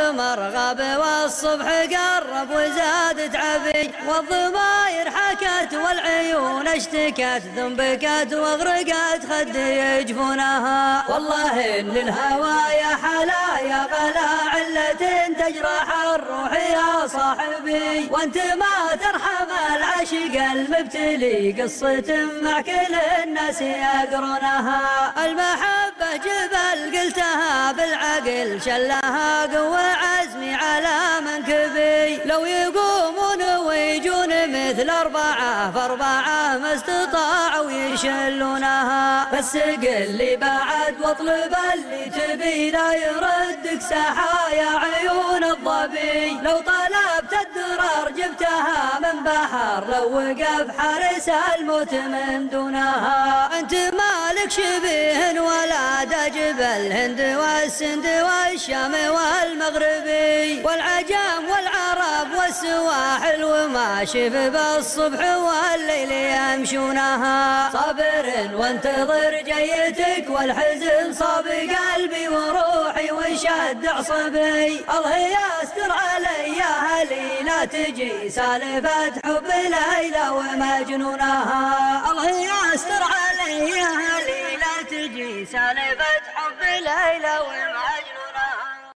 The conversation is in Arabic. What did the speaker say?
القمر غاب والصبح قرب وزاد تعبي، والضماير حكت والعيون اشتكت، ثم بكت واغرقت خدي جفونها. والله ان الهوى يا حلا يا غلا علة تجرح الروح يا صاحبي، وانت ما ترحم العاشق المبتلي، قصة مع كل الناس يقرونها. المحبة جبل قلتها بالعقل شلها، قوة عزمي على منكبي، لو يقومون ويجون مثل أربعة فأربعة ما استطاعوا يشلونها. بس قل لي بعد واطلب اللي تبي، لا يردك ساحة يا عيون الظبي، لو طلبت الدرار جبتها من بحر، لو وقف حارس الموت من دونها. انت مالك شبيه ولا دجب الهند والسند والشام والمغربي، والعجم والعرب والسواحل، وما شف بالصبح والليل يمشونها. صابر وانتظر جيتك والحزن صاب قلبي وروحي وشد عصبي، الله يستر علي يا هلي لا تجي سالفة حب ليلى ومجنونها. الله يستر علي يا هلي لا تجي سالفة حب ليلى ومجنونها.